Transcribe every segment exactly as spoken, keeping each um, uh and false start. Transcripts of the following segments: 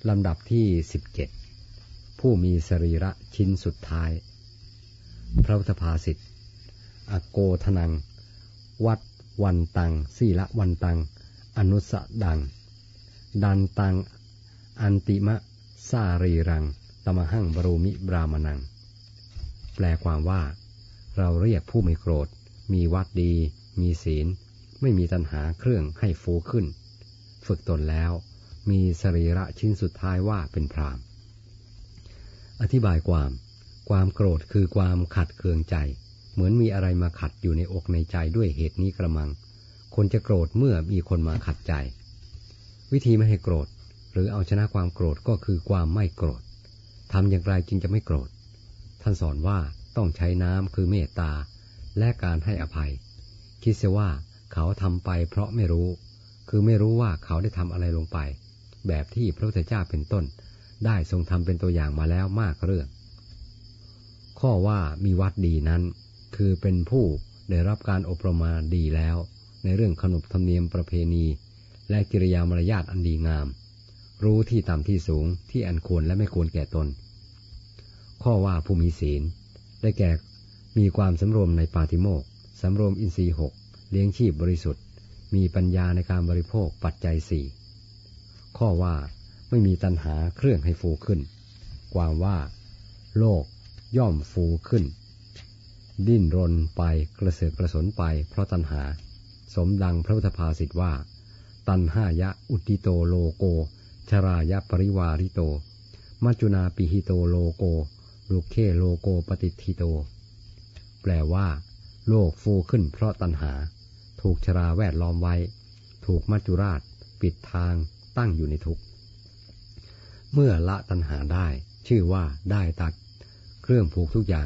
ลำดับที่สิบเจ็ดผู้มีสรีระชิ้นสุดท้ายพระพุทธภาษิตอโกทนังวัดวันตังสีละวันตังอนุสดังดันตังอันติมะสารีรังตมหังบรูมิบรามนังแปลความว่าเราเรียกผู้ไม่โกรธมีวัดดีมีศีลไม่มีตัณหาเครื่องให้ฟูขึ้นฝึกตนแล้วมีสรีระชิ้นสุดท้ายว่าเป็นพรามอธิบายความความโกรธคือความขัดเคืองใจเหมือนมีอะไรมาขัดอยู่ในอกในใจด้วยเหตุนี้กระมังคนจะโกรธเมื่อมีคนมาขัดใจวิธีไม่ให้โกรธหรือเอาชนะความโกรธก็คือความไม่โกรธทำอย่างไรจึงจะไม่โกรธท่านสอนว่าต้องใช้น้ำคือเมตตาและการให้อภัยคิดเสียว่าเขาทำไปเพราะไม่รู้คือไม่รู้ว่าเขาได้ทำอะไรลงไปแบบที่พระพุทธเจ้าเป็นต้นได้ทรงทำเป็นตัวอย่างมาแล้วมากเรื่องข้อว่ามีวัดดีนั้นคือเป็นผู้ได้รับการอบรมมาดีแล้วในเรื่องขนบธรรมเนียมประเพณีและกิริยามารยาทอันดีงามรู้ที่ต่ำที่สูงที่อันควรและไม่ควรแก่ตนข้อว่าผู้มีศีลได้แก่มีความสำรวมในปาฏิโมกข์สำรวมอินทรีย์หกเลี้ยงชีพบริสุทธิ์มีปัญญาในการบริโภคปัจจัยสี่ข้อว่าไม่มีตัณหาเครื่องให้ฟูขึ้นความว่าโลกย่อมฟูขึ้นดิ้นรนไปกระเสือกกระสนไปเพราะตัณหาสมดังพระพุทธภาษิตว่าตัณหายะอุติโตโลโกชรายะปริวาริโตมัจจุนาปิหิโตโลโกลุเคโลโกปฏิทิโตแปลว่าโลกฟูขึ้นเพราะตัณหาถูกชราแวดล้อมไว้ถูกมัจจุราชปิดทางตั้งอยู่ในทุกข์เมื่อละตัณหาได้ชื่อว่าได้ตัดเครื่องผูกทุกอย่าง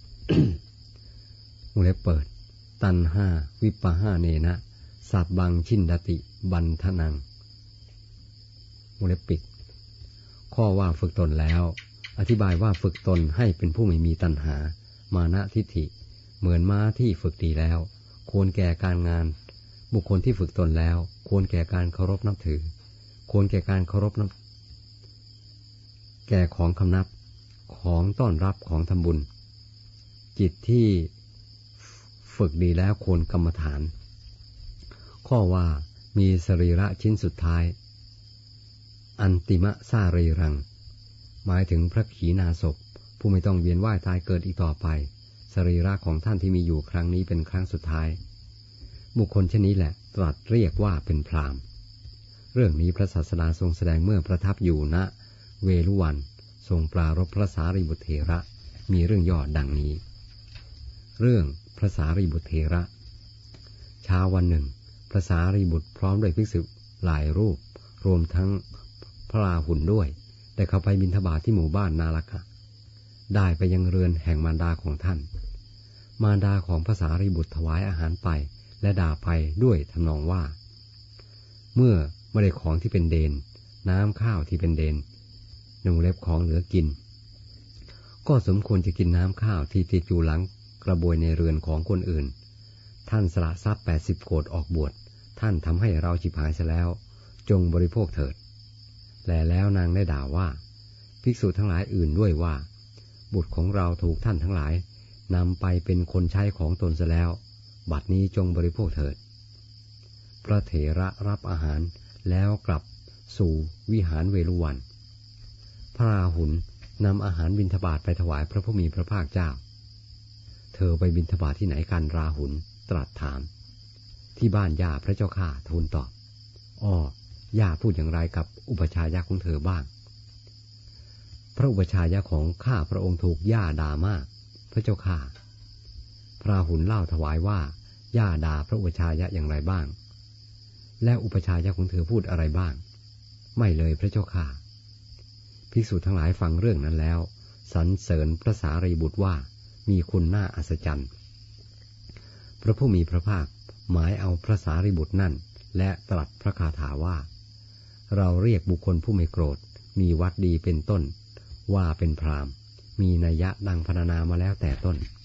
วงเล็บเปิดตัณหาวิปหาเนนะสับบังชินดติบันทนังวงเล็บปิดข้อว่าฝึกตนแล้วอธิบายว่าฝึกตนให้เป็นผู้ไม่มีตัณหามานะทิฏฐิเหมือนม้าที่ฝึกดีแล้วควรแก่การงานบุคคลที่ฝึกตนแล้วควรแก่การเคารพนับถือควรแก่การเคารพนับแก่ของคำนับของต้อนรับของทำบุญจิตที่ฝึกดีแล้วควรกรรมฐานข้อว่ามีสรีระชิ้นสุดท้ายอันติมะสารีรังหมายถึงพระขีณาสพผู้ไม่ต้องเวียนว่ายตายเกิดอีกต่อไปสรีระของท่านที่มีอยู่ครั้งนี้เป็นครั้งสุดท้ายบุคคลเช่นนี้แหละตรัสเรียกว่าเป็นพราหมณ์เรื่องนี้พระศาสดาทรงแสดงเมื่อประทับอยู่ณเวฬุวันทรงปรารภพระสารีบุตรเถระมีเรื่องย่อดังนี้เรื่องพระสารีบุตรเถระเช้าวันหนึ่งพระสารีบุตรพร้อมด้วยภิกษุหลายรูปรวมทั้งพระราหุลด้วยได้เข้าไปบิณฑบาตที่หมู่บ้านนาลกะได้ไปยังเรือนแห่งมารดาของท่านมารดาของพระสารีบุตรถวายอาหารไปและด่าไปด้วยทำนองว่าเมื่อไม่ได้ของที่เป็นเดนน้ำข้าวที่เป็นเดนหนูเล็บของเหลือกินก็สมควรจะกินน้ำข้าวที่ติดอยู่หลังกระบวยในเรือนของคนอื่นท่านสละทรัพย์แปดสิบโกฏออกบวชท่านทำให้เราฉิบหายเสียแล้วจงบริโภคเถิดและแล้วนางได้ด่าว่าภิกษุทั้งหลายอื่นด้วยว่าบุตรของเราถูกท่านทั้งหลายนำไปเป็นคนใช้ของตนเสียแล้วบัดนี้จงบริโภคเถิดพระเถระรับอาหารแล้วกลับสู่วิหารเวฬุวันพระราหุลนำอาหารบิณฑบาตไปถวายพระผู้มีพระภาคเจ้าเธอไปบิณฑบาตที่ไหนกันราหุลตรัสถามที่บ้านย่าพระเจ้าข้าทูลตอบอ้อย่าพูดอย่างไรกับอุปชายะของเธอบ้างพระอุปชายะของข้าพระองค์ถูกย่าด่ามากพระเจ้าข้าพระราหุลเล่าถวายว่าย่าด่าพระอุปชายะอย่างไรบ้างและอุปชายะของเธอพูดอะไรบ้างไม่เลยพระเจ้าข้าภิกษุทั้งหลายฟังเรื่องนั้นแล้วสรรเสริญพระสารีบุตรว่ามีคุณน่าอัศจรรย์พระผู้มีพระภาคหมายเอาพระสารีบุตรนั่นและตรัสพระคาถาว่าเราเรียกบุคคลผู้ไม่โกรธมีวัดดีเป็นต้นว่าเป็นพราหมณ์มีนัยยะดังพรรณนามาแล้วแต่ต้น